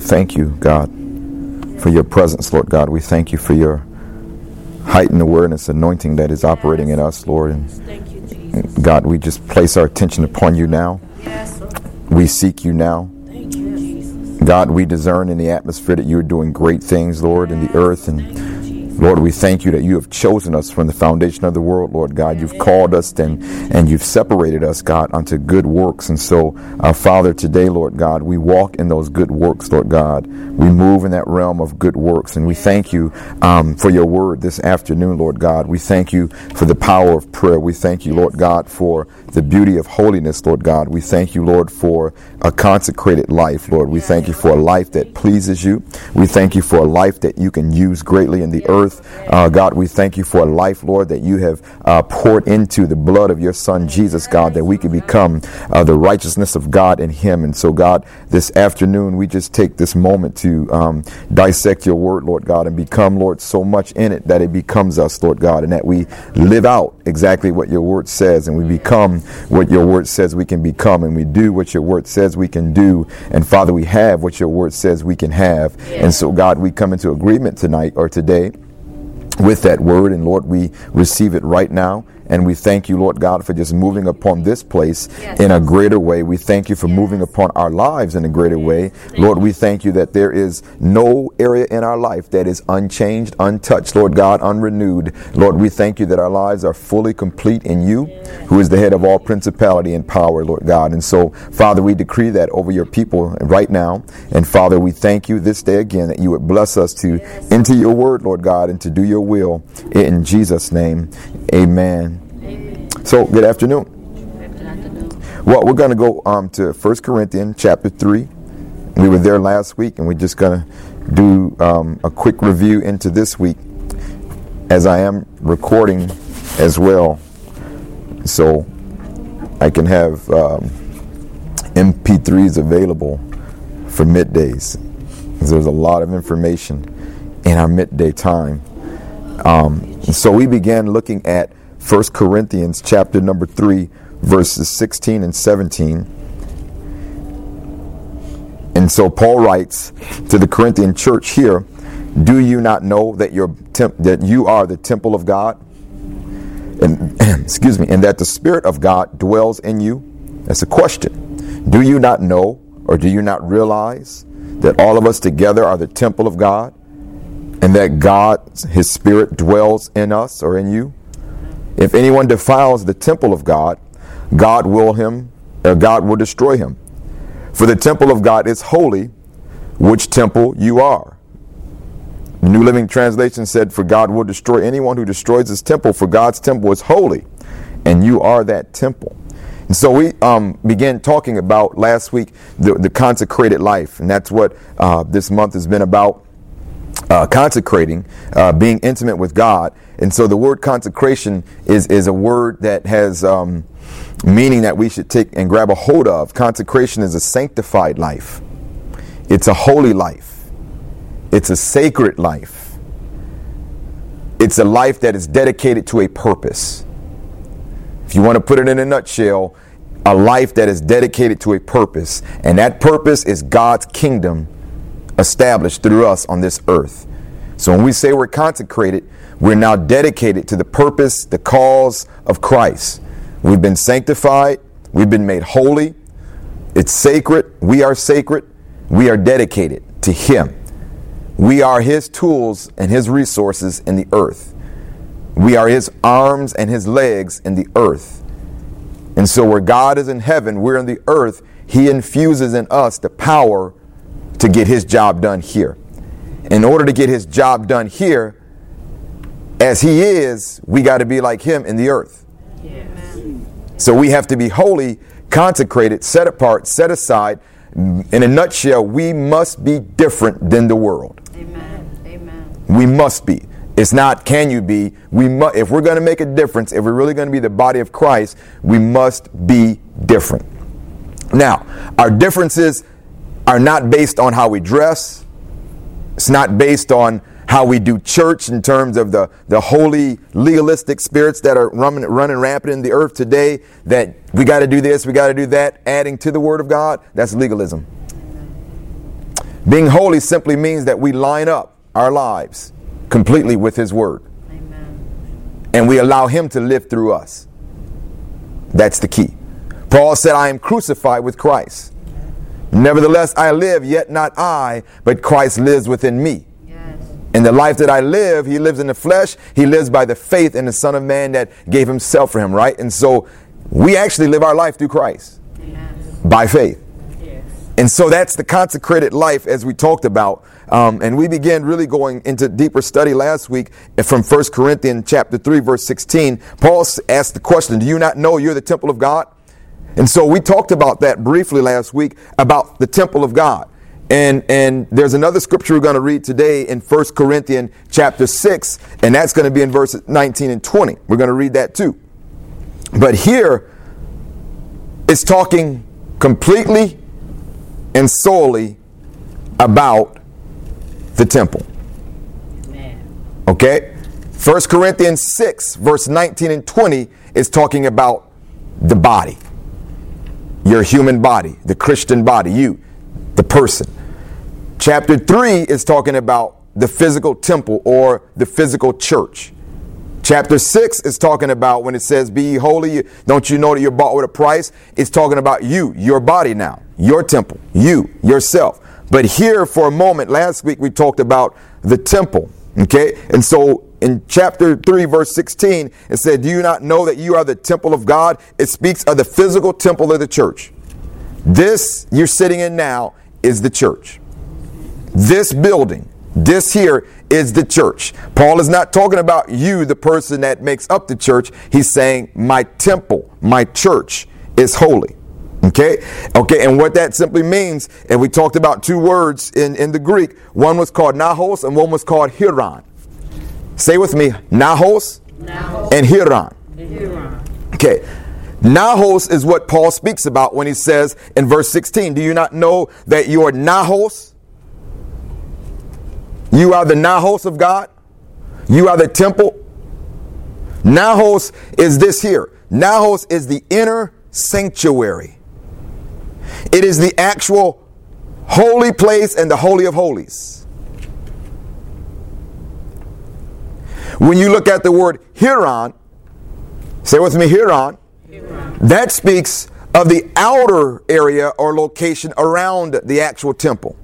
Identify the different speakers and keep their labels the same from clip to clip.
Speaker 1: thank you, God, for your presence, Lord God. We thank you for your heightened awareness, anointing that is operating in us, Lord. And God, we just place our attention upon you now. We seek you now. God, we discern in the atmosphere that you're doing great things, Lord, in the earth. And Lord, we thank you that you have chosen us from the foundation of the world, Lord God. You've called us and you've separated us, God, unto good works. And so, Father, today, Lord God, we walk in those good works, Lord God. We move in that realm of good works. And we thank you for your word this afternoon, Lord God. We thank you for the power of prayer. We thank you, Lord God, for the beauty of holiness, Lord God. We thank you, Lord, for a consecrated life, Lord. We thank you for a life that pleases you. We thank you for a life that you can use greatly in the earth. God, we thank you for a life, Lord, that you have poured into the blood of your Son, Jesus, God, that we can become the righteousness of God in him. And so, God, this afternoon, we just take this moment to dissect your word, Lord God, and become, Lord, so much in it that it becomes us, Lord God, and that we live out exactly what your word says, and we become what your word says we can become, and we do what your word says we can do. And Father, we have what your word says we can have. And so, God, we come into agreement tonight or today with that word, and Lord, we receive it right now. And we thank you, Lord God, for just moving upon this place in a greater way. We thank you for moving upon our lives in a greater way. Lord, we thank you that there is no area in our life that is unchanged, untouched, Lord God, unrenewed. Lord, we thank you that our lives are fully complete in you, who is the head of all principality and power, Lord God. And so, Father, we decree that over your people right now. And Father, we thank you this day again that you would bless us to enter your word, Lord God, and to do your will. In Jesus' name, amen. So, good afternoon. Well, we're going to go to 1 Corinthians chapter 3. We were there last week, and we're just going to do a quick review into this week, as I am recording as well, so I can have MP3s available for middays. There's a lot of information in our midday time. So we began looking at 1 Corinthians chapter number 3, verses 16 and 17. And so Paul writes to the Corinthian church here, do you not know that that you are the temple of God? And excuse me, and that the Spirit of God dwells in you? That's a question. Do you not know, or do you not realize that all of us together are the temple of God, and that God, his Spirit, dwells in us or in you? If anyone defiles the temple of God, God will destroy him. For the temple of God is holy, which temple you are. The New Living Translation said, for God will destroy anyone who destroys his temple, for God's temple is holy, and you are that temple. And so we began talking about last week the consecrated life, and that's what this month has been about. Consecrating, being intimate with God. And so the word consecration is a word that has meaning that we should take and grab a hold of. Consecration is a sanctified life. It's a holy life. It's a sacred life. It's a life that is dedicated to a purpose. If you want to put it in a nutshell, a life that is dedicated to a purpose. And that purpose is God's kingdom established through us on this earth. So when we say we're consecrated, we're now dedicated to the purpose, the cause of Christ. We've been sanctified. We've been made holy. It's sacred. We are sacred. We are dedicated to him. We are his tools and his resources in the earth. We are his arms and his legs in the earth. And so where God is in heaven, we're in the earth. He infuses in us the power to get his job done here. In order to get his job done here, as he is, we got to be like him in the earth. Yes. So we have to be holy, consecrated, set apart, set aside. In a nutshell, we must be different than the world. Amen. Amen. We must be. It's not can you be. If we're going to make a difference, if we're really going to be the body of Christ, we must be different. Now, our differences are not based on how we dress. It's not based on how we do church in terms of the holy legalistic spirits that are running rampant in the earth today, that we got to do this, we got to do that, adding to the word of God. That's legalism. Being holy simply means that we line up our lives completely with His Word.
Speaker 2: Amen.
Speaker 1: And we allow Him to live through us. That's the key. Paul said, I am crucified with Christ. Nevertheless, I live, yet not I, but Christ lives within me.
Speaker 2: Yes.
Speaker 1: In the life that I live, He lives in the flesh. He lives by the faith in the Son of Man that gave Himself for him, right? And so we actually live our life through Christ.
Speaker 2: Amen.
Speaker 1: By faith.
Speaker 2: Yes.
Speaker 1: And so that's the consecrated life, as we talked about. And we began really going into deeper study last week from 1 Corinthians chapter 3, verse 16. Paul asked the question, do you not know you're the temple of God? And so we talked about that briefly last week, about the temple of God. And there's another scripture we're going to read today in 1 Corinthians chapter 6, and that's going to be in verses 19 and 20. We're going to read that too. But here, it's talking completely and solely about the temple.
Speaker 2: Amen.
Speaker 1: Okay? 1 Corinthians 6, verse 19 and 20 is talking about the body. Your human body, the Christian body, you, the person. Chapter 3 is talking about the physical temple or the physical church. Chapter 6 is talking about when it says, be ye holy, don't you know that you're bought with a price? It's talking about you, your body now, your temple, you, yourself. But here for a moment, last week we talked about the temple, okay? And so in chapter 3, verse 16, it said, do you not know that you are the temple of God? It speaks of the physical temple of the church. This you're sitting in now is the church. This building, this here is the church. Paul is not talking about you, the person that makes up the church. He's saying my temple, my church is holy. Okay, and what that simply means, and we talked about two words in the Greek. One was called nahos and one was called hieron. Say with me, nahos, and hieron. Okay, nahos is what Paul speaks about when he says in verse 16, do you not know that you are nahos? You are the nahos of God. You are the temple. Nahos is this here. Nahos is the inner sanctuary. It is the actual holy place and the holy of holies. When you look at the word hieron, say with me, hieron, that speaks of the outer area or location around the actual temple.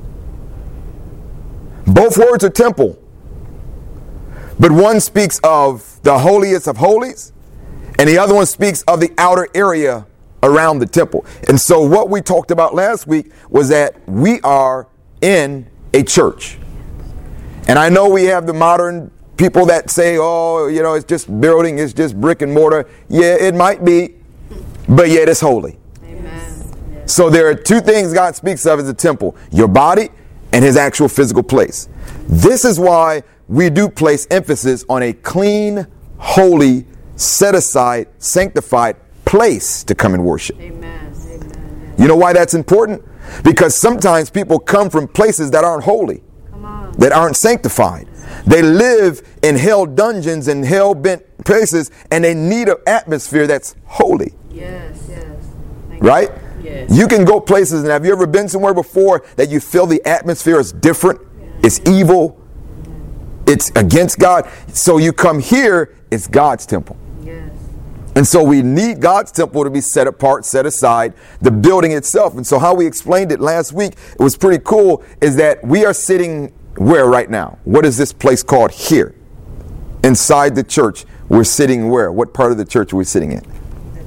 Speaker 1: Both words are temple, but one speaks of the holiest of holies, and the other one speaks of the outer area around the temple. And so what we talked about last week was that we are in a church. And I know we have the modern people that say, oh, you know, it's just building, it's just brick and mortar. Yeah, it might be, but yet it's holy.
Speaker 2: Amen.
Speaker 1: So there are two things God speaks of as a temple: your body and His actual physical place. This is why we do place emphasis on a clean, holy, set aside, sanctified place to come and worship.
Speaker 2: Amen. Amen.
Speaker 1: You know why that's important? Because sometimes people come from places that aren't holy, that aren't sanctified. They live in hell dungeons and hell-bent places, and they need an atmosphere that's holy.
Speaker 2: Yes, yes.
Speaker 1: Right?
Speaker 2: Yes.
Speaker 1: You can go places, and have you ever been somewhere before that you feel the atmosphere is different? It's evil. It's against God. So you come here, it's God's temple.
Speaker 2: Yes.
Speaker 1: And so we need God's temple to be set apart, set aside, the building itself. And so how we explained it last week, it was pretty cool, is that we are sitting where right now? What is this place called here? Inside the church, we're sitting where? What part of the church are we sitting in?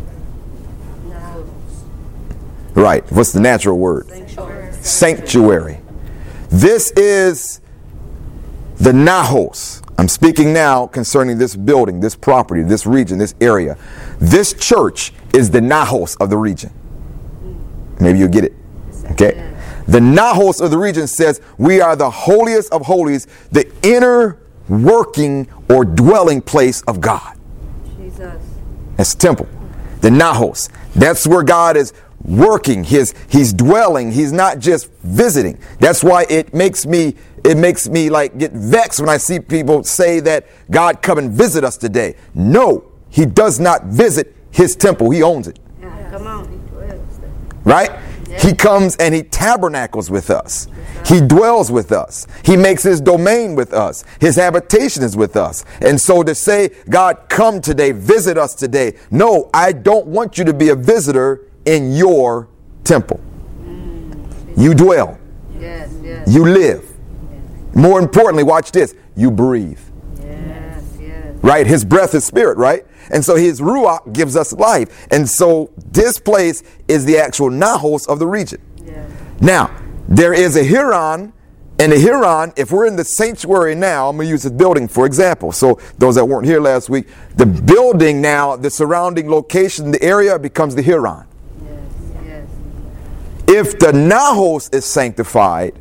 Speaker 1: Right. What's the natural word? Sanctuary. This is the nahos. I'm speaking now concerning this building, this property, this region, this area. This church is the nahos of the region. Maybe you'll get it. Okay. The nahos of the region says we are the holiest of holies, the inner working or dwelling place of God.
Speaker 2: Jesus.
Speaker 1: That's the temple. The nahos. That's where God is working. He's dwelling. He's not just visiting. That's why it makes me like get vexed when I see people say that God come and visit us today. No, He does not visit His temple. He owns it.
Speaker 2: Come on.
Speaker 1: Right? He comes and he tabernacles with us. He dwells with us. He makes his domain with us. His habitation is with us. And so to say, God, come today, visit us today. No, I don't want you to be a visitor in your temple. You dwell.
Speaker 2: Yes, yes.
Speaker 1: You live. More importantly, watch this. You breathe.
Speaker 2: Yes, yes.
Speaker 1: Right? His breath is spirit, right? And so his ruach gives us life. And so this place is the actual Nahos of the region.
Speaker 2: Yes.
Speaker 1: Now, there is a Huron, and the Huron, if we're in the sanctuary now, I'm going to use this building for example. So those that weren't here last week, the building now, the surrounding location, the area becomes the Huron.
Speaker 2: Yes, yes.
Speaker 1: If the Nahos is sanctified,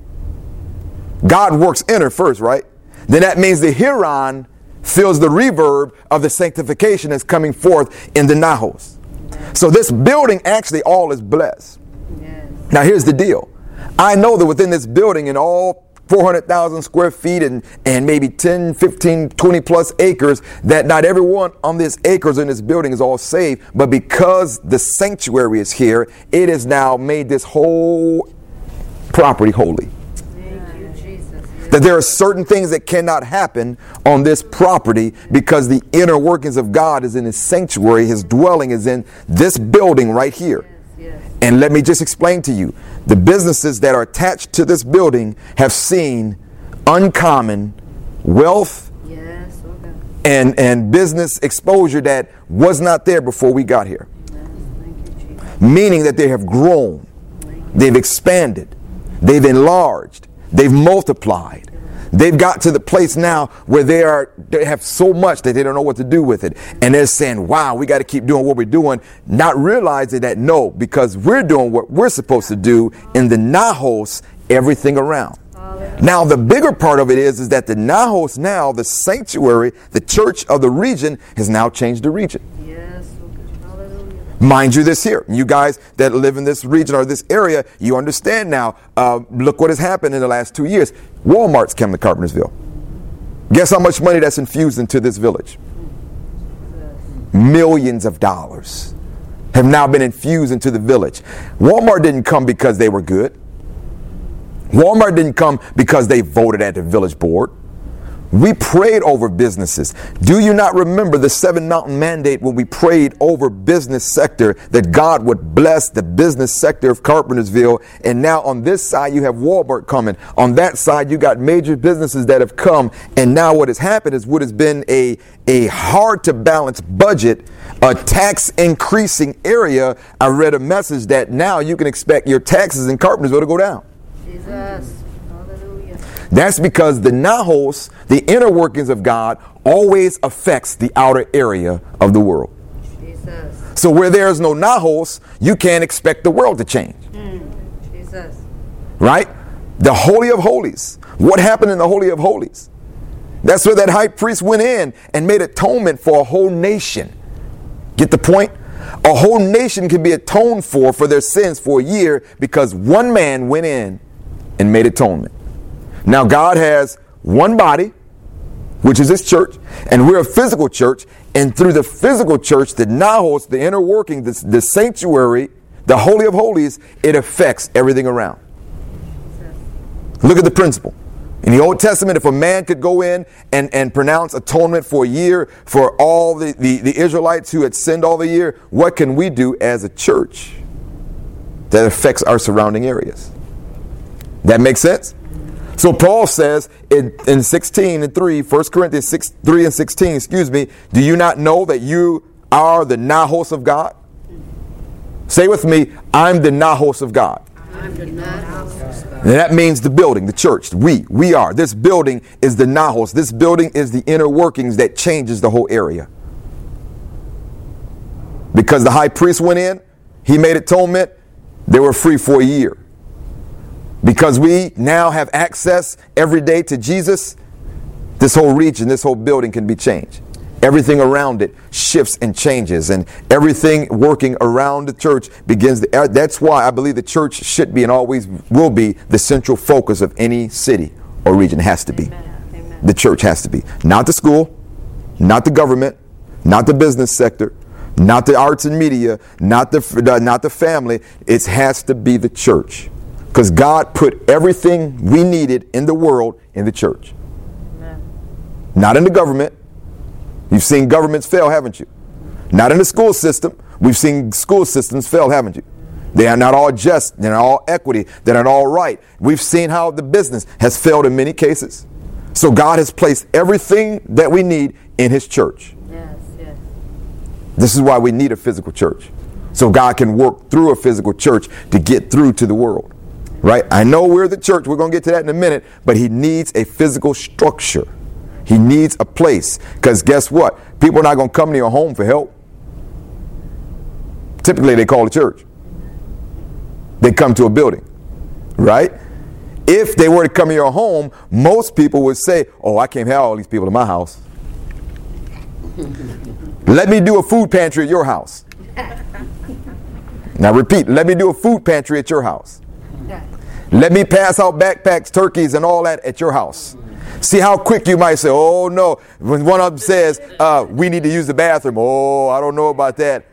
Speaker 1: God works in her first, right? Then that means the Huron feels the reverb of the sanctification that's coming forth in the Nahos. So this building actually all is blessed.
Speaker 2: Yes.
Speaker 1: Now here's the deal. I know that within this building in all 400,000 square feet and maybe 10, 15, 20 plus acres, that not everyone on this acres in this building is all saved. But because the sanctuary is here, it has now made this whole property holy.
Speaker 2: Thank you, Jesus. Yes.
Speaker 1: That there are certain things that cannot happen on this property because the inner workings of God is in his sanctuary. His dwelling is in this building right here.
Speaker 2: Yes, yes.
Speaker 1: And let me just explain to you, the businesses that are attached to this building have seen uncommon wealth
Speaker 2: Yes, okay.
Speaker 1: and business exposure that was not there before we got here.
Speaker 2: Yes, thank you, Jesus.
Speaker 1: Meaning that they have grown, they've expanded, they've enlarged, they've multiplied. They've got to the place now where they have so much that they don't know what to do with it. And they're saying, wow, we got to keep doing what we're doing, not realizing that no, because we're doing what we're supposed to do in the Nahos, everything around.
Speaker 2: Hallelujah.
Speaker 1: Now, the bigger part of it is that the Nahos now, the sanctuary, the church of the region has now changed the region.
Speaker 2: Yes, okay. Hallelujah.
Speaker 1: Mind you this here, you guys that live in this region or this area, you understand now, look what has happened in the last 2 years. Walmart's come to Carpentersville. Guess how much money that's infused into this village? Millions of dollars have now been infused into the village. Walmart didn't come because they were good. Walmart didn't come because they voted at the village board. We prayed over businesses. Do you not remember the 7 Mountain Mandate when we prayed over business sector that God would bless the business sector of Carpentersville? And now on this side you have Walmart coming. On that side you got major businesses that have come. And now what has happened is what has been a hard to balance budget, a tax increasing area. I read a message that now you can expect your taxes in Carpentersville to go down.
Speaker 2: Jesus. Hallelujah.
Speaker 1: That's because the Nahos, the inner workings of God, always affects the outer area of the world.
Speaker 2: Jesus.
Speaker 1: So where there is no Nahos, you can't expect the world to change.
Speaker 2: Jesus.
Speaker 1: Right? The Holy of Holies. What happened in the Holy of Holies? That's where that high priest went in and made atonement for a whole nation. Get the point? A whole nation can be atoned for their sins for a year because one man went in and made atonement. Now God has one body, which is his church, and we're a physical church, and through the physical church, the Nahos, the inner working, the sanctuary, the Holy of Holies, it affects everything around. Look at the principle. In the Old Testament, if a man could go in and pronounce atonement for a year for all the Israelites who had sinned all the year, what can we do as a church that affects our surrounding areas? That makes sense? So Paul says in 16 and 3, 1 Corinthians 3 and 16, do you not know that you are the Nahos of God? Say with me, I'm the Nahos of God.
Speaker 2: I'm the Nahos of God.
Speaker 1: And that means the building, the church. We are. This building is the Nahos. This building is the inner workings that changes the whole area. Because the high priest went in, he made atonement, they were free for a year. Because we now have access every day to Jesus, this whole region, this whole building can be changed. Everything around it shifts and changes, and everything working around the church begins. That's why I believe the church should be and always will be the central focus of any city or region. It has to be.
Speaker 2: Amen.
Speaker 1: The church has to be. Not the school, not the government, not the business sector, Not the arts and media, not the family. It has to be the church. Because God put everything we needed in the world in the church.
Speaker 2: Amen.
Speaker 1: Not in the government. You've seen governments fail, haven't you? Not in the school system. We've seen school systems fail, haven't you? They are not all just. They're not all equity. They're not all right. We've seen how the business has failed in many cases. So God has placed everything that we need in his church.
Speaker 2: Yes, yes.
Speaker 1: This is why we need a physical church. So God can work through a physical church to get through to the world. Right? I know we're the church. We're going to get to that in a minute. But he needs a physical structure. He needs a place. Because guess what? People are not going to come to your home for help. Typically, they call the church. They come to a building. Right? If they were to come to your home, most people would say, oh, I can't have all these people in my house. Let me do a food pantry at your house. Now repeat, let me do a food pantry at your house. Let me pass out backpacks, turkeys, and all that at your house. See how quick you might say, oh no. When one of them says, we need to use the bathroom. Oh, I don't know about that.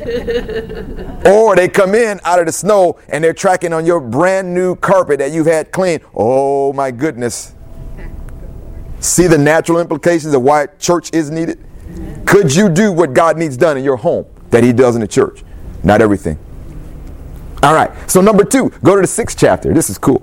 Speaker 1: Or they come in out of the snow and they're tracking on your brand new carpet that you've had cleaned. Oh my goodness. See the natural implications of why church is needed? Could you do what God needs done in your home that he does in the church? Not everything. All right. So number 2, go to the 6th chapter. This is cool.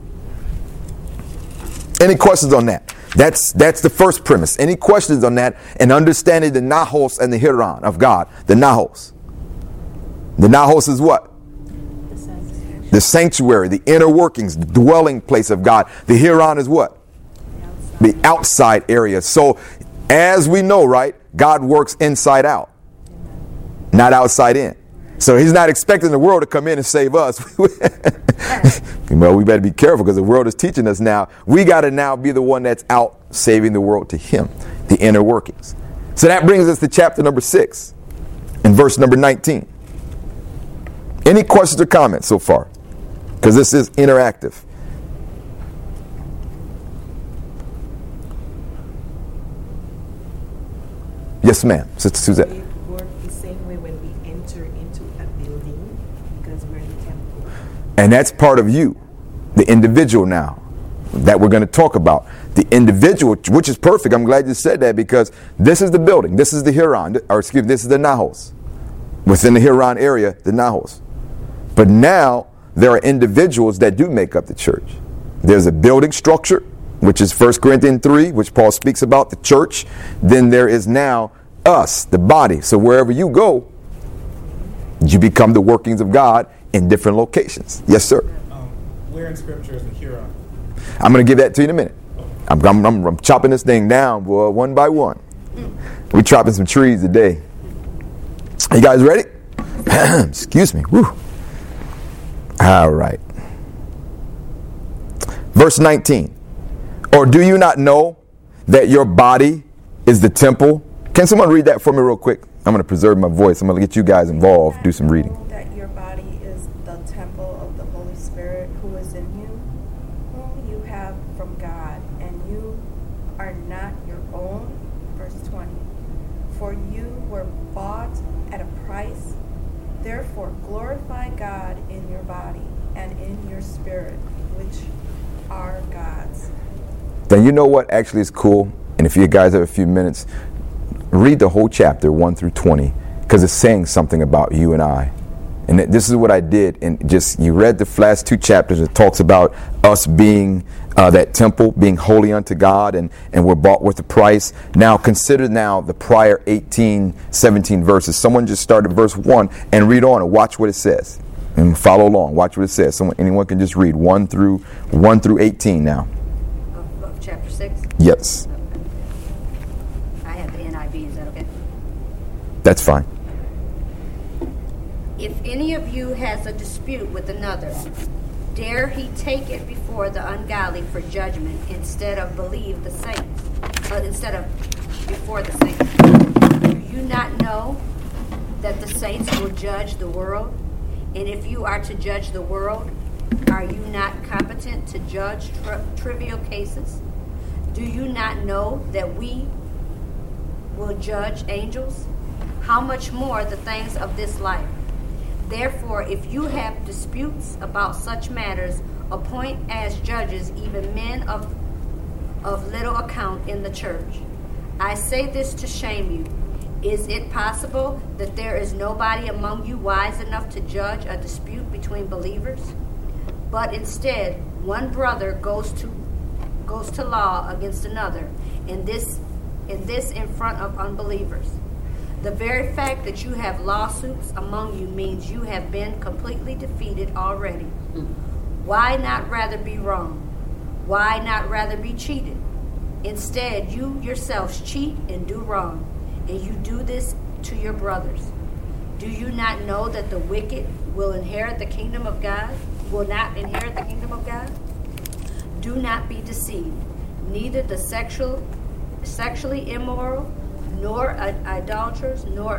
Speaker 1: Any questions on that? That's the first premise. Any questions on that and understanding the Naos and the Hiran of God? The Naos. The Naos is what? The sanctuary, the inner workings, the dwelling place of God. The Hiran is what? The outside area. So as we know, right, God works inside out, not outside in. So he's not expecting the world to come in and save us. Well, we better be careful because the world is teaching us now. We got to now be the one that's out saving the world to him, the inner workings. So that brings us to chapter number 6 and verse number 19. Any questions or comments so far? Because this is interactive. Yes, ma'am. Sister Suzette.
Speaker 3: We work the same way when we enter into a building because we're in the temple.
Speaker 1: And that's part of you, the individual now, that we're going to talk about. The individual, which is perfect. I'm glad you said that because this is the building. This is the Hiran, or excuse me, this is the Naos. Within the Hiran area, the Naos. But now there are individuals that do make up the church. There's a building structure, which is 1 Corinthians 3, which Paul speaks about, the church. Then there is now us, the body. So wherever you go, you become the workings of God in different locations. Yes, sir.
Speaker 4: Where in Scripture is the Huron?
Speaker 1: I'm going to give that to you in a minute. I'm chopping this thing down, boy, one by one. We're chopping some trees today. You guys ready? Excuse me. Woo. All right. Verse 19. Or do you not know that your body is the temple? Can someone read that for me real quick? I'm going to preserve my voice. I'm going to get you guys involved, do some reading.
Speaker 5: That your body is the temple of the Holy Spirit who is in you, whom you have from God, and you are not your own. Verse 20. For you were bought at a price. Therefore glorify God in your body and in your spirit, which are God's.
Speaker 1: Then you know what actually is cool? And if you guys have a few minutes, read the whole chapter 1 through 20 because it's saying something about you and I. And this is what I did. And just you read the last 2 chapters. It talks about us being that temple, being holy unto God, and we're bought with a price. Now consider now the prior 18, 17 verses. Someone just started verse 1 and read on and watch what it says. And follow along. Watch what it says. Anyone can just read 1 through 18 now.
Speaker 2: Of chapter 6?
Speaker 1: Yes.
Speaker 2: I have the NIV. Is that okay?
Speaker 1: That's fine.
Speaker 2: If any of you has a dispute with another, dare he take it before the ungodly for judgment instead of before the saints. Do you not know that the saints will judge the world? And if you are to judge the world, are you not competent to judge trivial cases? Do you not know that we will judge angels? how much more the things of this life? Therefore, if you have disputes about such matters, appoint as judges even men of little account in the church. I say this to shame you. Is it possible that there is nobody among you wise enough to judge a dispute between believers? But instead, one brother goes to law against another, and this in front of unbelievers. The very fact that you have lawsuits among you means you have been completely defeated already. Why not rather be wrong? Why not rather be cheated? Instead, you yourselves cheat and do wrong, and you do this to your brothers. Do you not know that the wicked will inherit the kingdom of God? Will not inherit the kingdom of God? Do not be deceived. Neither the sexually immoral, nor idolaters, nor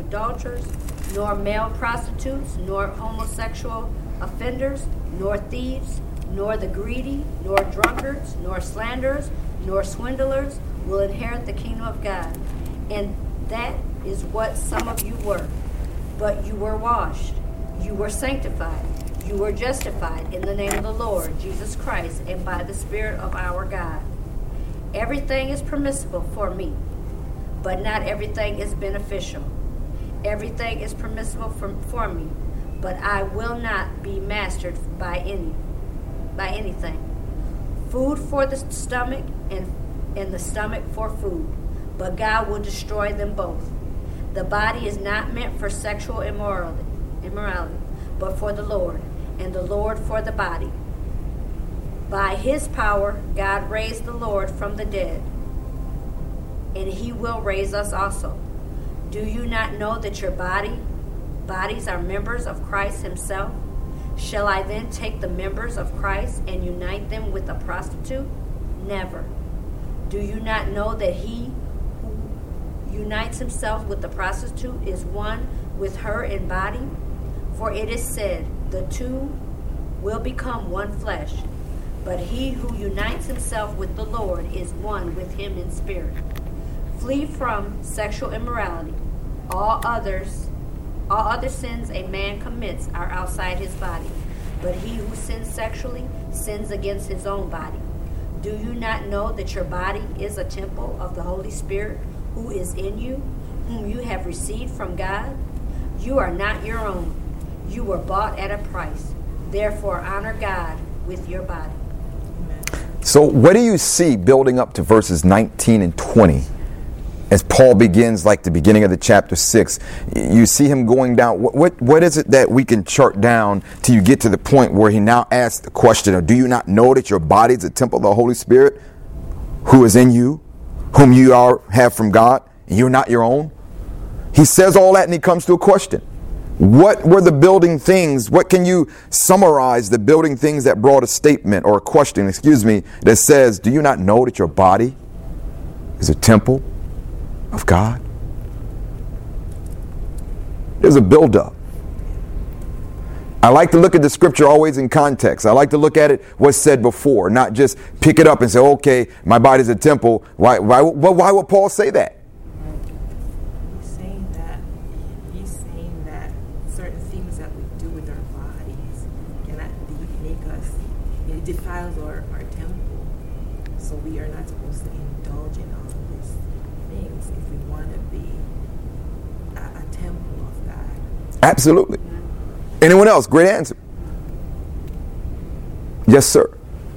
Speaker 2: male prostitutes, nor homosexual offenders, nor thieves, nor the greedy, nor drunkards, nor slanderers, nor swindlers will inherit the kingdom of God. And that is what some of you were. But you were washed, you were sanctified, you were justified in the name of the Lord Jesus Christ and by the Spirit of our God. Everything is permissible for me, but not everything is beneficial. Everything is permissible for me, but I will not be mastered by anything. Food for the stomach and the stomach for food, but God will destroy them both. The body is not meant for sexual immorality, but for the Lord, and the Lord for the body. By his power, God raised the Lord from the dead, and he will raise us also. Do you not know that your bodies are members of Christ himself? Shall I then take the members of Christ and unite them with a prostitute? Never. Do you not know that he who unites himself with the prostitute is one with her in body? For it is said, the two will become one flesh. But he who unites himself with the Lord is one with him in spirit. Flee from sexual immorality. All other sins a man commits are outside his body, but he who sins sexually sins against his own body. Do you not know that your body is a temple of the Holy Spirit who is in you, whom you have received from God? You are not your own. You were bought at a price. Therefore, honor God with your body.
Speaker 1: So what do you see building up to verses 19 and 20? As Paul begins, like the beginning of the chapter 6, you see him going down. What is it that we can chart down till you get to the point where he now asks the question, do you not know that your body is a temple of the Holy Spirit who is in you, whom you have from God, and you're not your own? He says all that and he comes to a question. What were the building things? What can you summarize the building things that brought a statement or a question, that says, do you not know that your body is a temple of God? There's a buildup. I like to look at the scripture always in context. I like to look at it what's said before, not just pick it up and say, okay, my body's a temple. Why would Paul say that?
Speaker 3: He's saying that certain things that we do with our bodies cannot make us, it defiles our temple. So we are not supposed to indulge in all of these things if we want to be a temple of God.
Speaker 1: Absolutely. Anyone else? Great answer. Yes, sir.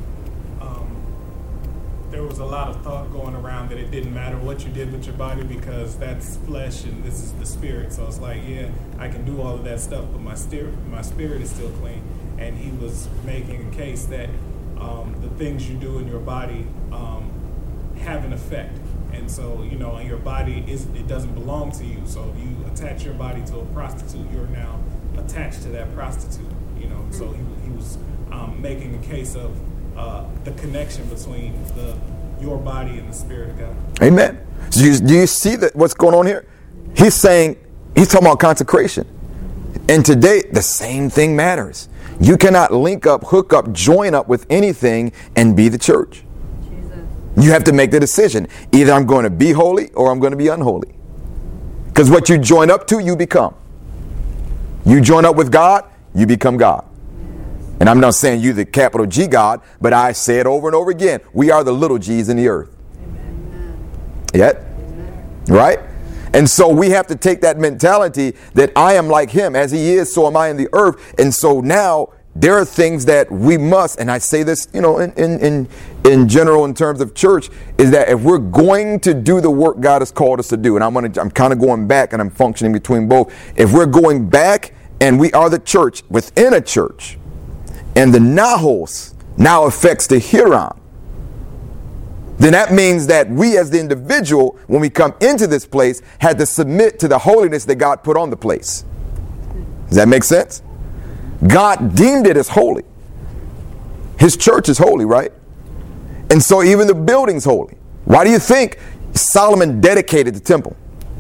Speaker 4: There was a lot of thought going around that it didn't matter what you did with your body because that's flesh and this is the spirit. So it's like, yeah, I can do all of that stuff, but my spirit is still clean. And he was making a case that the things you do in your body have an effect. And so, your body it doesn't belong to you. So if you attach your body to a prostitute, you're now attached to that prostitute. So he was making a case of the connection between your body and the Spirit of God.
Speaker 1: Amen. Do you see what's going on here? He's talking about consecration. And today, the same thing matters. You cannot link up, hook up, join up with anything and be the church. You have to make the decision. Either I'm going to be holy or I'm going to be unholy. Because what you join up to, you become. You join up with God, you become God. And I'm not saying you the capital G God, but I say it over and over again. We are the little G's in the earth. Yet? Right? And so we have to take that mentality that I am like him. As he is, so am I in the earth. And so now there are things that we must, and I say this, in general in terms of church, is that if we're going to do the work God has called us to do, and I'm kind of going back and I'm functioning between both. If we're going back and we are the church within a church, and the Nahos now affects the Huron, then that means that we as the individual, when we come into this place, had to submit to the holiness that God put on the place. Does that make sense? God deemed it as holy. His church is holy, right? And so even the building's holy. Why do you think Solomon dedicated the temple?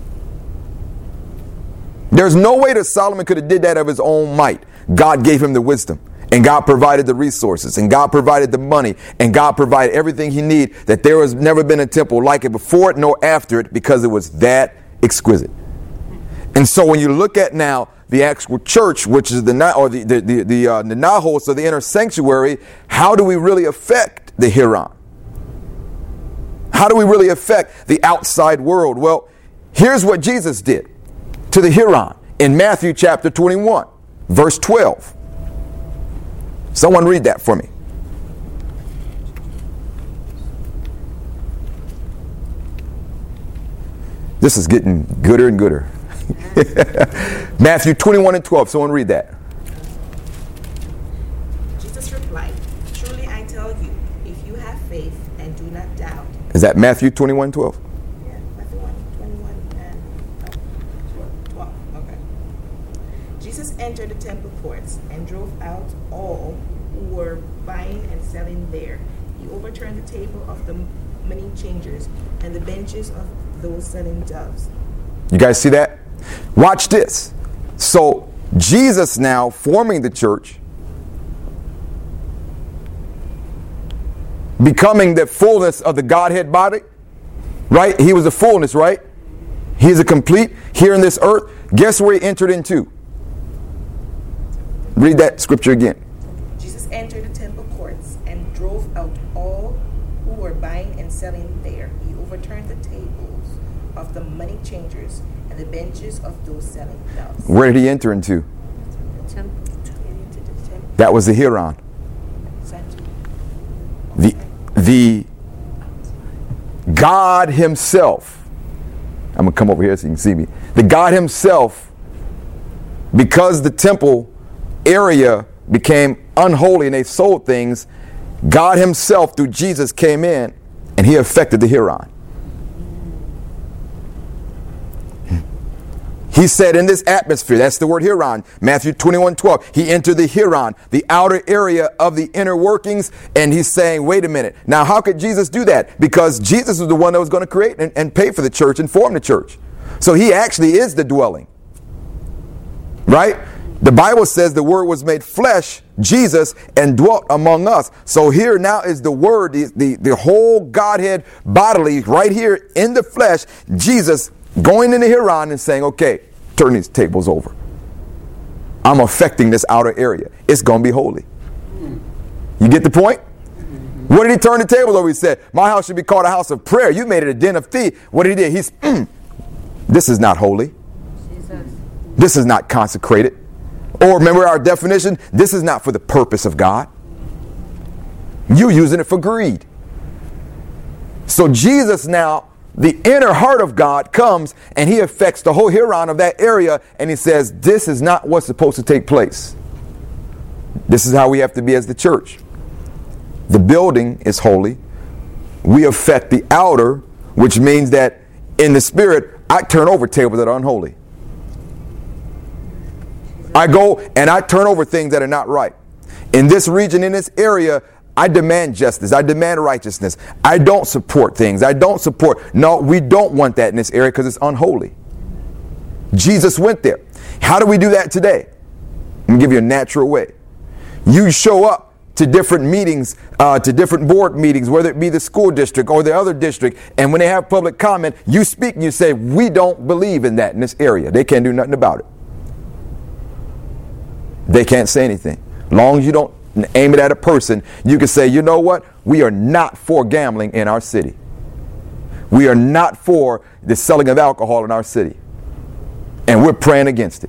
Speaker 1: There's no way that Solomon could have did that of his own might. God gave him the wisdom. And God provided the resources, and God provided the money, and God provided everything he needed, that there has never been a temple like it before it nor after it, because it was that exquisite. And so when you look at now the actual church, which is the Nahos, or the inner sanctuary, how do we really affect the Huron? How do we really affect the outside world? Well, here's what Jesus did to the Huron in Matthew chapter 21, verse 12. Someone read that for me. This is getting gooder and gooder. Matthew 21 and 12. Someone read that.
Speaker 3: Jesus replied, "Truly I tell you, if you have faith and do not doubt."
Speaker 1: Is that Matthew 21, 12?
Speaker 3: Yeah, Matthew 21 and 12. Okay. Jesus entered the temple courts and drove out all who were buying and selling there. He overturned the table of the money changers and the benches of those selling doves.
Speaker 1: You guys see that? Watch this. So Jesus now forming the church, becoming the fullness of the Godhead body, right? He was the fullness, right? He's a complete here in this earth. Guess where he entered into? Read that scripture again.
Speaker 3: Jesus entered the temple courts and drove out all who were buying and selling there. He overturned the tables of the money changers and the benches of those selling doves.
Speaker 1: Where did he enter into?
Speaker 2: The temple.
Speaker 1: That was the Huron. The God himself. I'm going to come over here so you can see me. The God himself, because the temple area became unholy and they sold things, God himself through Jesus came in and he affected the Huron. He said in this atmosphere, that's the word Huron, Matthew 21:12, he entered the Huron, the outer area of the inner workings, and he's saying, wait a minute. Now, how could Jesus do that? Because Jesus was the one that was going to create and pay for the church and form the church. So he actually is the dwelling. Right? The Bible says the word was made flesh, Jesus, and dwelt among us. So here now is the word, the whole Godhead bodily, right here in the flesh, Jesus going into Huron and saying, okay, turn these tables over. I'm affecting this outer area. It's going to be holy. You get the point? What did he turn the tables over? He said, my house should be called a house of prayer. You made it a den of thieves. What did he do? This is not holy. This is not consecrated. Or remember our definition, this is not for the purpose of God. You're using it for greed. So Jesus now, the inner heart of God comes and he affects the whole Huron of that area, and he says, this is not what's supposed to take place. This is how we have to be as the church. The building is holy. We affect the outer, which means that in the spirit, I turn over tables that are unholy. I go and I turn over things that are not right. In this region, in this area, I demand justice. I demand righteousness. I don't support things. No, we don't want that in this area because it's unholy. Jesus went there. How do we do that today? Let me give you a natural way. You show up to different meetings, to different board meetings, whether it be the school district or the other district, and when they have public comment, you speak and you say, we don't believe in that in this area. They can't do nothing about it. They can't say anything. As long as you don't aim it at a person, you can say, you know what? We are not for gambling in our city. We are not for the selling of alcohol in our city. And we're praying against it.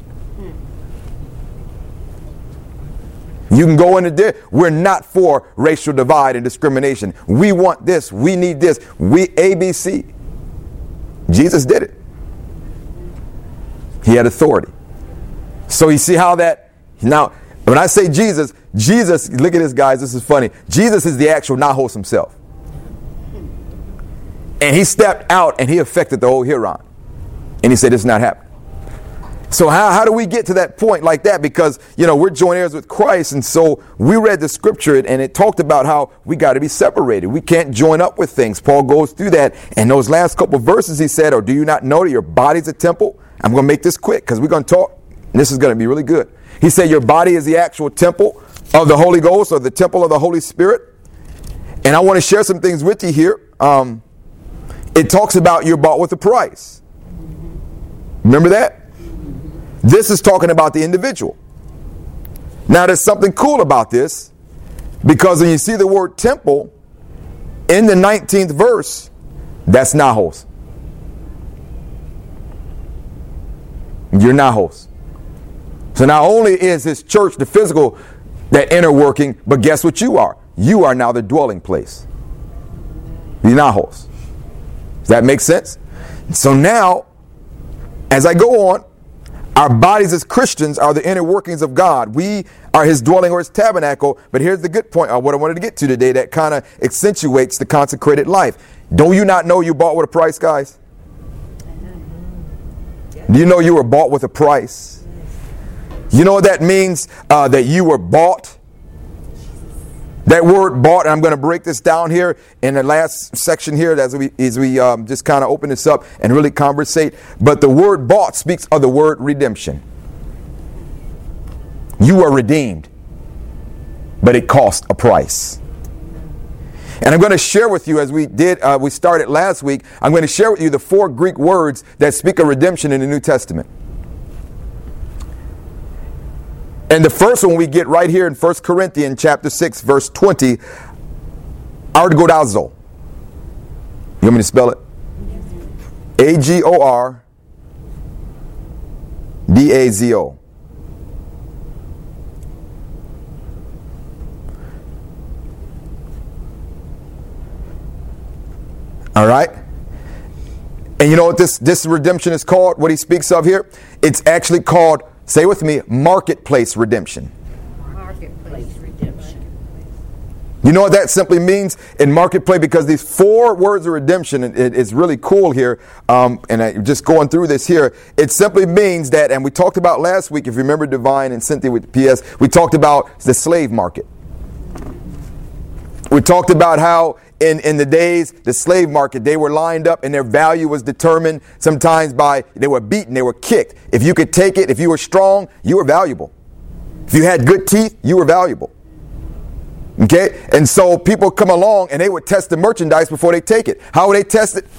Speaker 1: You can go into there. We're not for racial divide and discrimination. We want this. We need this. We ABC. Jesus did it. He had authority. So you see how that, now, when I say Jesus, look at this, guys. This is funny. Jesus is the actual Nahos himself. And he stepped out and he affected the whole Huron. And he said, it's not happening. So how do we get to that point like that? Because, we're joint heirs with Christ. And so we read the scripture and it talked about how we got to be separated. We can't join up with things. Paul goes through that. And those last couple of verses he said, or do you not know that your body's a temple? I'm going to make this quick because we're going to talk. And this is going to be really good. He said your body is the actual temple of the Holy Ghost, or the temple of the Holy Spirit. And I want to share some things with you here. It talks about you're bought with a price. Remember that? This is talking about the individual. Now, there's something cool about this, because when you see the word temple in the 19th verse, that's Nahos. You're Nahos. So not only is his church the physical, that inner working, but guess what you are? You are now the dwelling place. The Nahos. Does that make sense? So now, as I go on, our bodies as Christians are the inner workings of God. We are his dwelling or his tabernacle. But here's the good point, what I wanted to get to today that kind of accentuates the consecrated life. Don't you not know you bought with a price, guys? Do you know you were bought with a price? You know what that means? That you were bought. That word bought, and I'm going to break this down here in the last section here as we just kind of open this up and really conversate. But the word bought speaks of the word redemption. You are redeemed, but it cost a price. And I'm going to share with you, as we started last week, I'm going to share with you the 4 Greek words that speak of redemption in the New Testament. And the first one we get right here in 1 Corinthians chapter 6, verse 20, argodazo. You want me to spell it? A-G-O-R-D-A-Z-O. All right? And you know what this redemption is called, what he speaks of here? It's actually called, say with me, marketplace redemption.
Speaker 2: Marketplace redemption.
Speaker 1: You know what that simply means in marketplace? Because these 4 words of redemption, it's really cool here. And I'm just going through this here. It simply means that, and we talked about last week, if you remember Divine and Cynthia with PS, we talked about the slave market. We talked about how in the days, the slave market, they were lined up and their value was determined sometimes by, they were beaten, they were kicked. If you could take it, if you were strong, you were valuable. If you had good teeth, you were valuable. Okay? And so people come along and they would test the merchandise before they take it. How would they test it?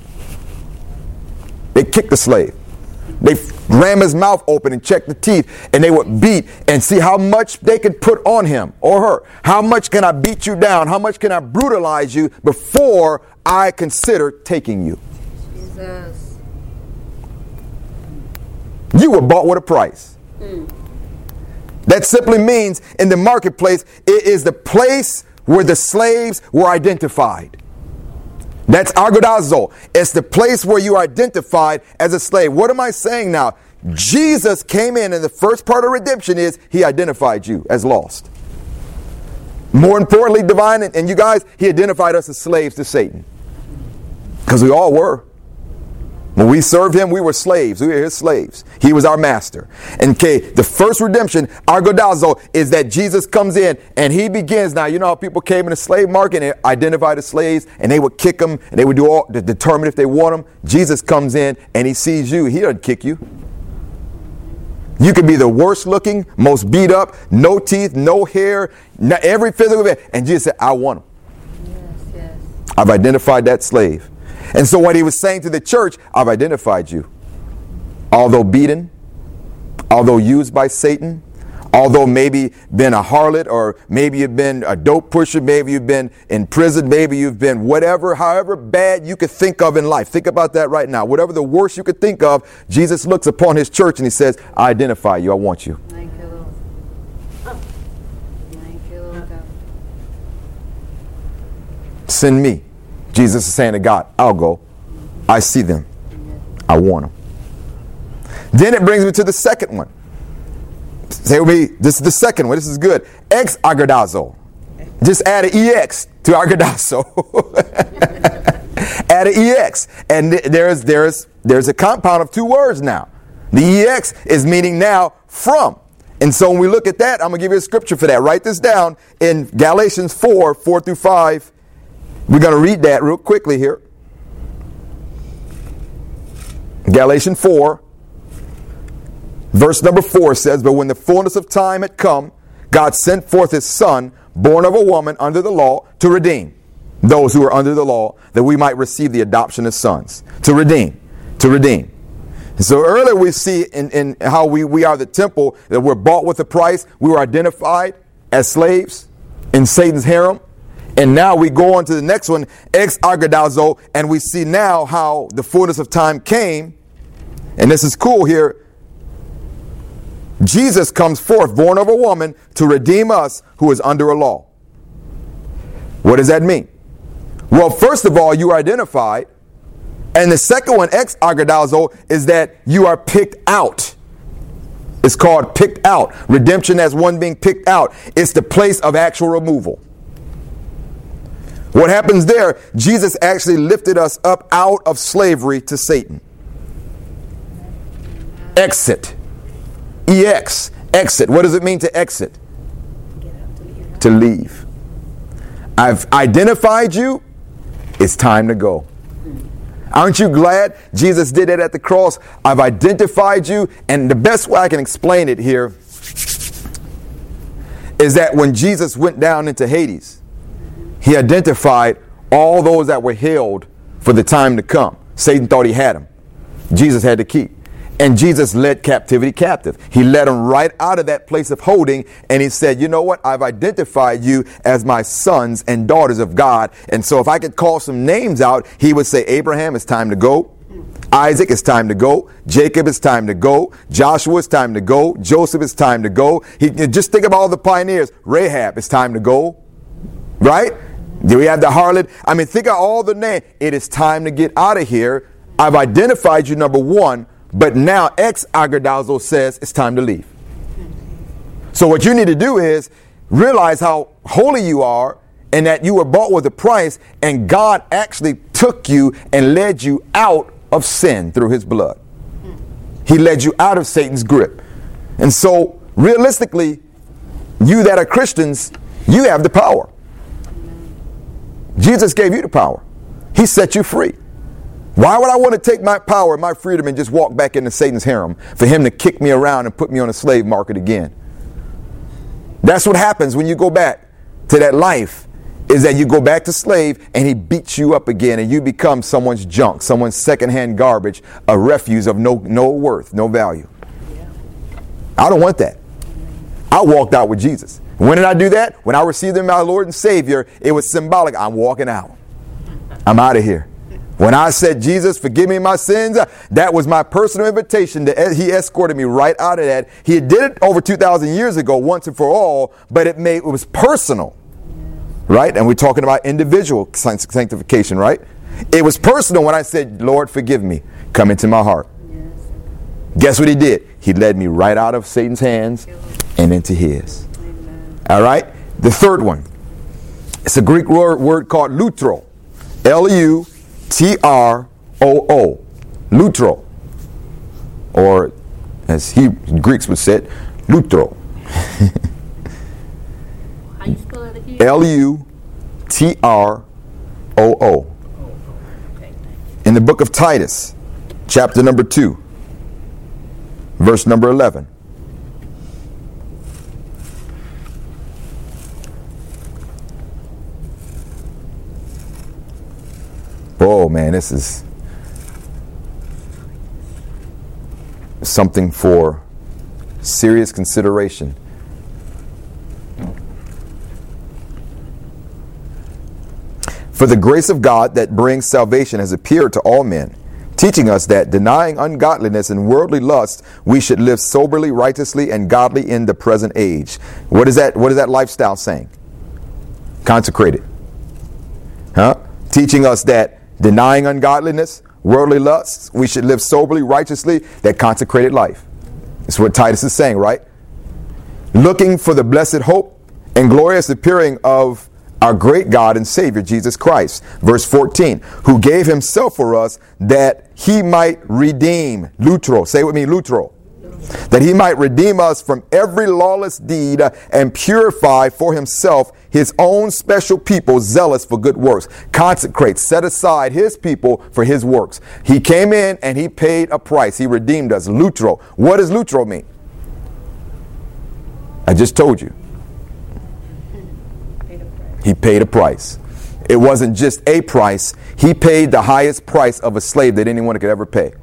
Speaker 1: They kick the slave. They ram his mouth open and check the teeth, and they would beat and see how much they could put on him or her. How much can I beat you down? How much can I brutalize you before I consider taking you?
Speaker 2: Jesus.
Speaker 1: You were bought with a price. That simply means in the marketplace, it is the place where the slaves were identified. That's argodazo. It's the place where you are identified as a slave. What am I saying now? Jesus came in, and the first part of redemption is he identified you as lost. More importantly, Divine, and you guys, he identified us as slaves to Satan. Because we all were. When we served him, we were slaves. We were his slaves. He was our master. And okay, the first redemption, argodazo, is that Jesus comes in and he begins. Now, you know how people came in the slave market and identified the slaves, and they would kick them and they would do all to determine if they want them. Jesus comes in and he sees you. He doesn't kick you. You could be the worst looking, most beat up, no teeth, no hair, every physical bit. And Jesus said, I want them.
Speaker 2: Yes.
Speaker 1: I've identified that slave. And so what he was saying to the church, I've identified you. Although beaten, although used by Satan, although maybe been a harlot, or maybe you've been a dope pusher, maybe you've been in prison, maybe you've been whatever, however bad you could think of in life. Think about that right now. Whatever the worst you could think of, Jesus looks upon his church and he says, I identify you. I want you.
Speaker 2: Thank you, Lord. Thank you, Lord God.
Speaker 1: Send me. Jesus is saying to God, I'll go. I see them. I want them. Then it brings me to the second one. Say with me, this is the second one. This is good. Ex agardazo. Just add an EX to agardazo. Add an EX. And there's a compound of two words now. The EX is meaning now from. And so when we look at that, I'm going to give you a scripture for that. Write this down in Galatians 4:4-5. We're going to read that real quickly here. Galatians 4. Verse number 4 says, but when the fullness of time had come, God sent forth his son, born of a woman under the law, to redeem those who are under the law, that we might receive the adoption as sons. To redeem. And so earlier we see in how we are the temple, that we're bought with a price. We were identified as slaves in Satan's harem. And now we go on to the next one, ex agardazo, and we see now how the fullness of time came. And this is cool here. Jesus comes forth, born of a woman, to redeem us who is under a law. What does that mean? Well, first of all, you are identified. And the second one, ex agardazo, is that you are picked out. It's called picked out. Redemption as one being picked out. It's the place of actual removal. What happens there? Jesus actually lifted us up out of slavery to Satan. Exit. EX, exit. What does it mean to exit? To leave. I've identified you. It's time to go. Aren't you glad Jesus did it at the cross? I've identified you. And the best way I can explain it here is that when Jesus went down into Hades, he identified all those that were held for the time to come. Satan thought he had them. Jesus had to keep. And Jesus led captivity captive. He led them right out of that place of holding. And he said, you know what? I've identified you as my sons and daughters of God. And so if I could call some names out, he would say, Abraham, it's time to go. Isaac, it's time to go. Jacob, it's time to go. Joshua, it's time to go. Joseph, it's time to go. Just think of all the pioneers. Rahab, it's time to go. Right? Do we have the harlot? I mean, think of all the names. It is time to get out of here. I've identified you, number one. But now ex agardazo says it's time to leave. So what you need to do is realize how holy you are and that you were bought with a price, and God actually took you and led you out of sin through his blood. He led you out of Satan's grip. And so realistically, you that are Christians, you have the power. Jesus gave you the power. He set you free. Why would I want to take my power, my freedom, and just walk back into Satan's harem for him to kick me around and put me on a slave market again? That's what happens when you go back to that life, is that you go back to slave and he beats you up again and you become someone's junk, someone's secondhand garbage, a refuse of no worth, no value. I don't want that. I walked out with Jesus. When did I do that? When I received him as my Lord and Savior, it was symbolic. I'm walking out. I'm out of here. When I said, Jesus, forgive me my sins, that was my personal invitation. He escorted me right out of that. He did it over 2,000 years ago, once and for all, but it was personal, right? And we're talking about individual sanctification, right? It was personal when I said, Lord, forgive me. Come into my heart. Guess what he did? He led me right out of Satan's hands and into his. All right? The third one. It's a Greek word called lutro. L-U-T-R-O-O. Lutro. Or, as Greeks would say, lutro.
Speaker 2: How you spell it again?
Speaker 1: L-U-T-R-O-O. In the book of Titus, chapter number 2, verse number 11. Oh man, this is something for serious consideration. For the grace of God that brings salvation has appeared to all men, teaching us that, denying ungodliness and worldly lust, we should live soberly, righteously, and godly in the present age. What is that lifestyle saying? Consecrated. Teaching us that, denying ungodliness, worldly lusts, we should live soberly, righteously, that consecrated life. That's what Titus is saying, right? Looking for the blessed hope and glorious appearing of our great God and Savior, Jesus Christ. Verse 14, who gave himself for us that he might redeem, lutro, say with me, lutro, that he might redeem us from every lawless deed and purify for himself his own special people, zealous for good works. Consecrate, set aside his people for his works. He came in and he paid a price. He redeemed us. Lutro. What does lutro mean? I just told you. He paid a price. It wasn't just a price. He paid the highest price of a slave that anyone could ever pay.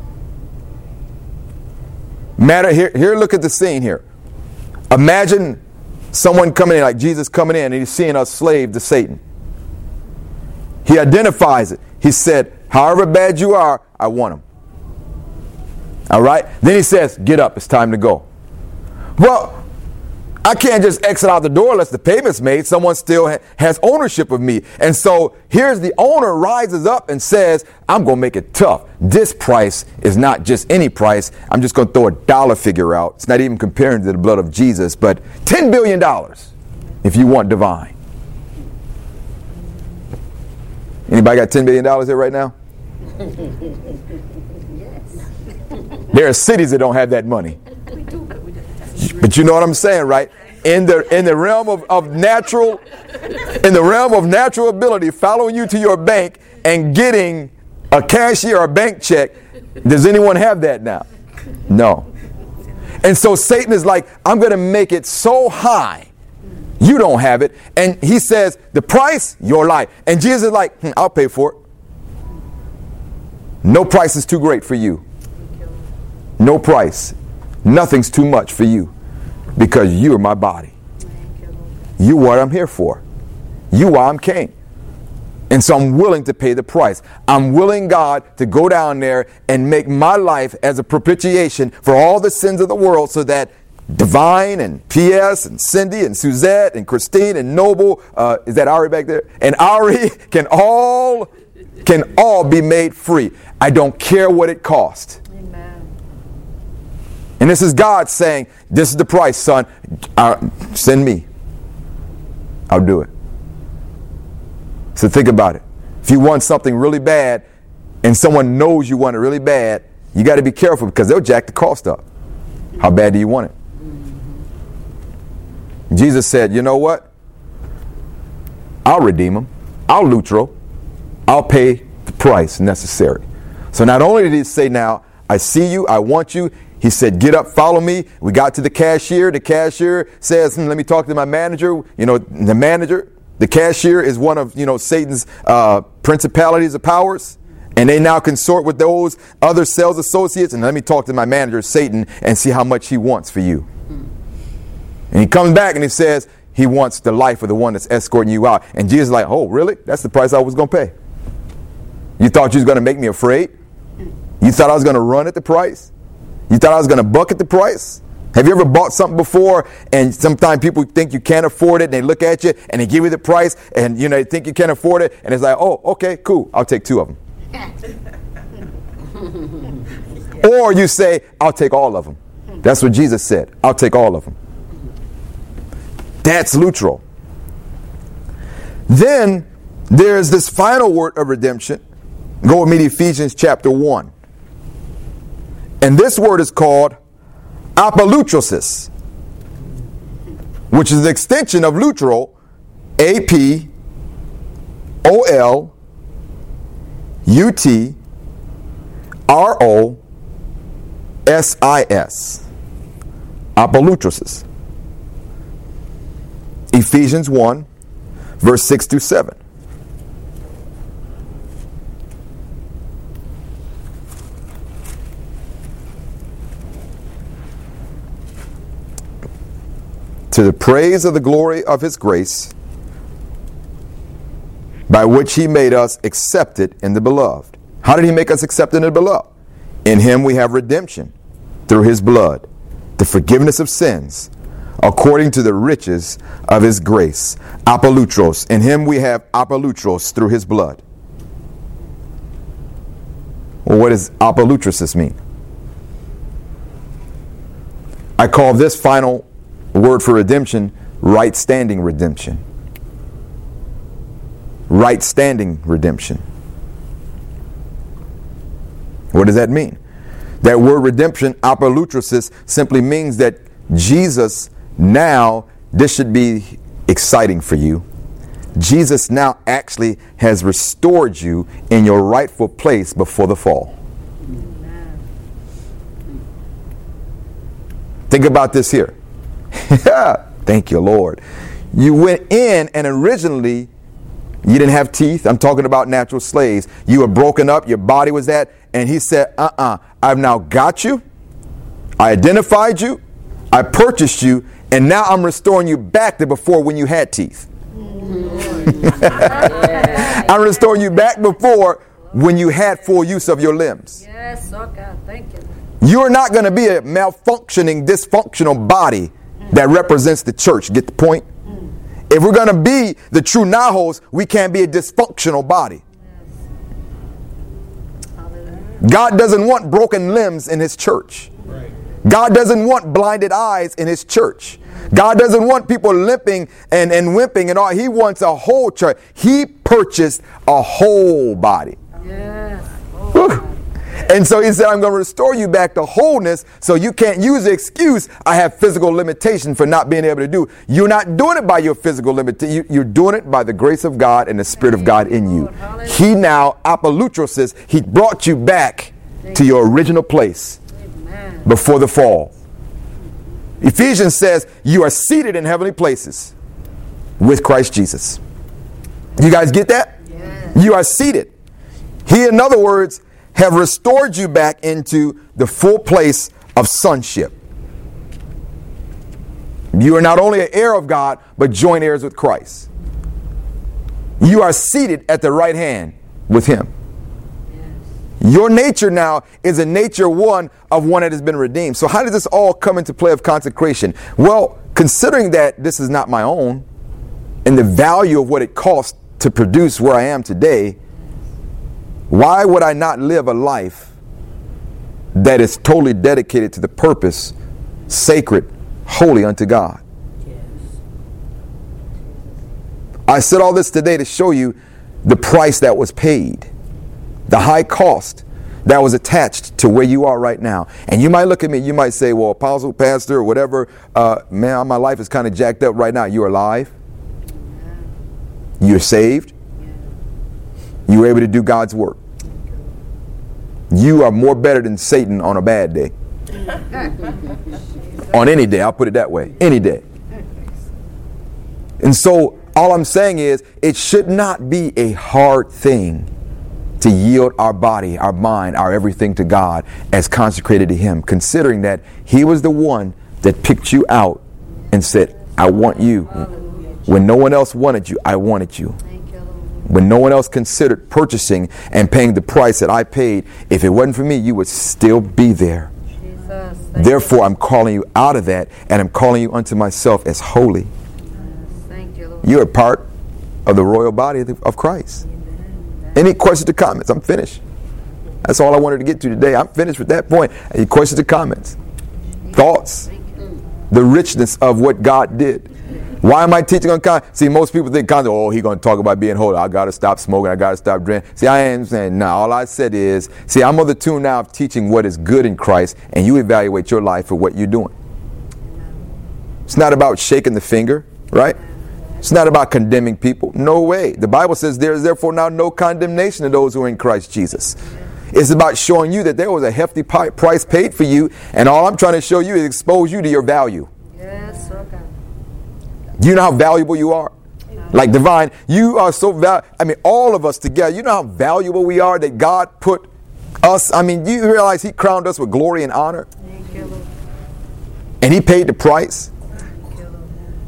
Speaker 1: Here, look at the scene here. Imagine someone coming in, like Jesus coming in, and he's seeing us slave to Satan. He identifies it. He said, however bad you are, I want him. All right? Then he says, get up, it's time to go. Well, I can't just exit out the door unless the payment's made. Someone still has ownership of me. And so here's the owner rises up and says, I'm going to make it tough. This price is not just any price. I'm just going to throw a dollar figure out. It's not even comparing to the blood of Jesus, but $10 billion if you want divine. Anybody got $10 billion here right now? There are cities that don't have that money. But you know what I'm saying, right? In the realm of natural ability, following you to your bank and getting a cashier or a bank check, does anyone have that now? No. And so Satan is like, I'm going to make it so high, you don't have it. And he says, the price, your life. And Jesus is like, I'll pay for it. No price is too great for you. No price. Nothing's too much for you because you are my body. You what I'm here for. You why I'm king. And so I'm willing to pay the price. I'm willing, God, to go down there and make my life as a propitiation for all the sins of the world so that Divine and P.S. and Cindy and Suzette and Christine and Noble, is that Ari back there? And Ari can all be made free. I don't care what it costs. And this is God saying, this is the price, son. Send me. I'll do it. So think about it. If you want something really bad and someone knows you want it really bad, you got to be careful because they'll jack the cost up. How bad do you want it? Jesus said, you know what? I'll redeem them. I'll lutro. I'll pay the price necessary. So not only did he say, now, I see you, I want you. He said, get up, follow me. We got to the cashier. The cashier says, let me talk to my manager. You know, the cashier is one of, Satan's principalities of powers. And they now consort with those other sales associates. And let me talk to my manager, Satan, and see how much he wants for you. And he comes back and he says, he wants the life of the one that's escorting you out. And Jesus is like, oh, really? That's the price I was going to pay. You thought you was going to make me afraid? You thought I was going to run at the price? You thought I was going to buck at the price? Have you ever bought something before and sometimes people think you can't afford it and they look at you and they give you the price and they think you can't afford it and it's like, oh, okay, cool, I'll take 2 of them. Or you say, I'll take all of them. That's what Jesus said. I'll take all of them. That's lutro. Then there's this final word of redemption. Go with me to Ephesians chapter 1. And this word is called apolutrosis, which is an extension of lutro, A-P-O-L-U-T-R-O-S-I-S. Apolutrosis. Ephesians 1, verse 6 through 7. to the praise of the glory of his grace, by which he made us accepted in the beloved. How did he make us accepted in the beloved? In him we have redemption through his blood, the forgiveness of sins, according to the riches of his grace. Apolutros. In him we have apolutros through his blood. Well, what does apolutrosis mean? I call this final word for redemption right standing redemption. Right standing redemption. What does that mean? That word redemption, apolutrosis, simply means that Jesus now, this should be exciting for you. Jesus now actually has restored you in your rightful place before the fall. Amen. Think about this here. Thank you, Lord. You went in and originally you didn't have teeth. I'm talking about natural slaves. You were broken up. Your body was that. And he said, I've now got you. I identified you. I purchased you. And now I'm restoring you back to before when you had teeth. I'm restoring you back before when you had full use of your limbs.
Speaker 2: Yes, oh God, thank you.
Speaker 1: You're not going to be a malfunctioning, dysfunctional body that represents the church. Get the point? If we're going to be the true Nahos, we can't be a dysfunctional body. God doesn't want broken limbs in his church. God doesn't want blinded eyes in his church. God doesn't want people limping and wimping and all. He wants a whole church. He purchased a whole body.
Speaker 2: Yes. Oh,
Speaker 1: and so he said, I'm going to restore you back to wholeness, so you can't use the excuse, I have physical limitation for not being able to do. You're not doing it by your physical limitation. You're doing it by the grace of God and the Spirit of God in you. He now, apolutrosis, he brought you back to your original place before the fall. Ephesians says you are seated in heavenly places with Christ Jesus. You guys get that? Yes. You are seated. He, in other words, have restored you back into the full place of sonship. You are not only an heir of God, but joint heirs with Christ. You are seated at the right hand with him. Your nature now is a nature one of one that has been redeemed. So how does this all come into play of consecration? Well, considering that this is not my own and the value of what it costs to produce where I am today, why would I not live a life that is totally dedicated to the purpose, sacred, holy unto God? Yes. I said all this today to show you the price that was paid. The high cost that was attached to where you are right now. And you might look at me, you might say, well, apostle, pastor, or whatever, man, my life is kind of jacked up right now. You're alive. You're saved. You were able to do God's work. You are more better than Satan on a bad day. On any day, I'll put it that way. Any day. And so all I'm saying is it should not be a hard thing to yield our body, our mind, our everything to God as consecrated to him, considering that he was the one that picked you out and said, I want you. When no one else wanted you, I wanted you. When no one else considered purchasing and paying the price that I paid, if it wasn't for me, you would still be there. Therefore, I'm calling you out of that, and I'm calling you unto myself as holy. You're a part of the royal body of Christ. Any questions or comments? I'm finished. That's all I wanted to get to today. I'm finished with that point. Any questions or comments? Thoughts? The richness of what God did. Why am I teaching on consecration? See, most people think, oh, he's going to talk about being holy. I got to stop smoking. I got to stop drinking. See, I am saying, no, all I said is, see, I'm on the tune now of teaching what is good in Christ, and you evaluate your life for what you're doing. It's not about shaking the finger, right? It's not about condemning people. No way. The Bible says there is therefore now no condemnation to those who are in Christ Jesus. It's about showing you that there was a hefty price paid for you, and all I'm trying to show you is expose you to your value. Yes, okay. Do you know how valuable you are? Like Divine, you are so valuable. I mean, all of us together, you know how valuable we are that God put us. I mean, you realize he crowned us with glory and honor? And he paid the price.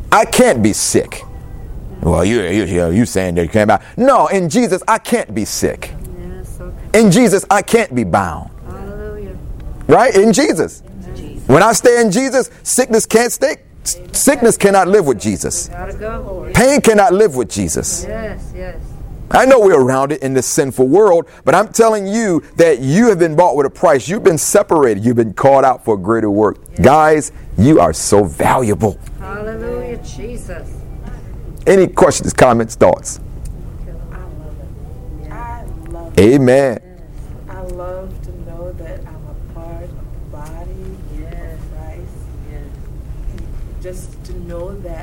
Speaker 1: I can't be sick. Well, you saying that you can't be. No, in Jesus, I can't be sick.
Speaker 2: Yes, okay.
Speaker 1: In Jesus, I can't be bound.
Speaker 2: Hallelujah.
Speaker 1: Right? In Jesus. When I stay in Jesus, sickness can't stay. Sickness cannot live with Jesus.
Speaker 2: Gotta go.
Speaker 1: Pain cannot live with Jesus.
Speaker 2: Yes, yes.
Speaker 1: I know we're around it in this sinful world, but I'm telling you that you have been bought with a price. You've been separated. You've been called out for greater work.
Speaker 2: Yes.
Speaker 1: Guys, you are so valuable.
Speaker 2: Hallelujah, Jesus.
Speaker 1: Any questions, comments, thoughts?
Speaker 3: I love it.
Speaker 1: Amen.
Speaker 3: I love to know that I'm a part of the body of Christ. Just to know that